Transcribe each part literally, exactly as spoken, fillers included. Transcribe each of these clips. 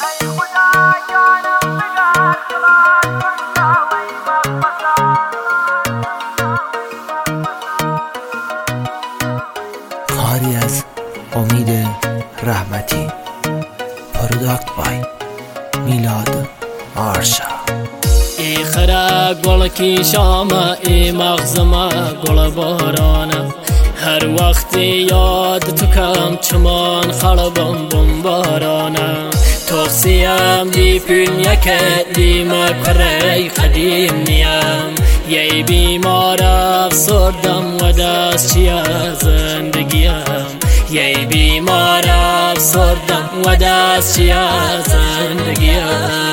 کاری از امید رحمتی، پروداکت بای میلاد آرشا. ای خرا گل کی شام ای مغزما گل بارانم، هر وقت یاد تو کم چمان خلبم بمبارانم. توصیم دی پول یک دی مکره قدیم نیم، یه بیمار افسردم و دست چی از زندگیم، یه بیمار افسردم و دست چی از زندگیم.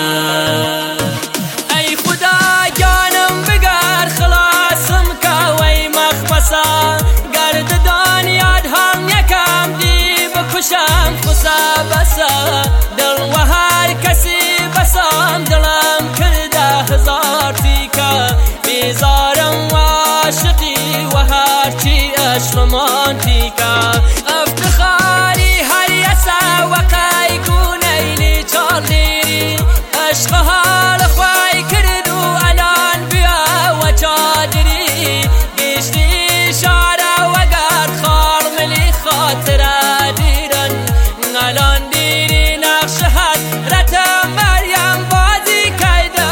ای خدا جانم بگر خلاصم که وی مخمسا، گرد دنیاد هم یکم دی بکشم خسا بسا، دل و هر کسی بسام دلم کرده هزار تیکا، بیزارم و عاشقی و هرچی اش رومانتیکا. افتخاری هر یسا و قای کونیلی چاردیری، عشق حال خواهی کرد و الان بیا و چادری، گشتی شعر و گرد خار ملی خاطر دیرن، الان دیری نقش حضرت مریم بازی کیده.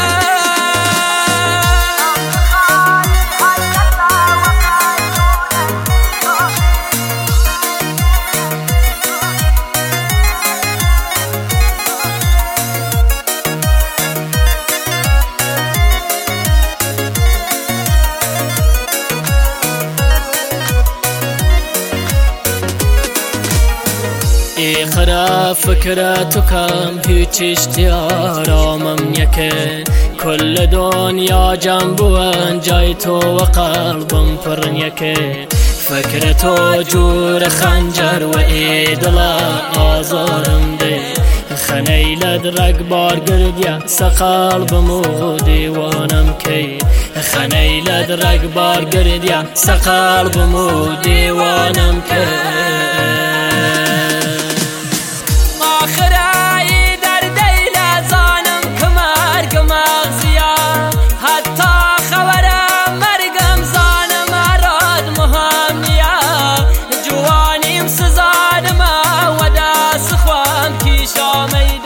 ای خرا فکر تو کم هیچ اشتیارامم یکه، کل دنیا جنبون جای تو و قلبم پر یکه. فکر تو جور خنجر و ای دلا آزارم ده، خنیلد رگبار گردیا سقلبم و دیوانم که، خنیلد رگبار گردیا سقلبم و دیوانم که. آخرای در دیل زانم که مرگ مغزیا، حتی خبرم مرگم زانم اراد مهم نیا، جوانیم سزادم و دست خوام کی شامی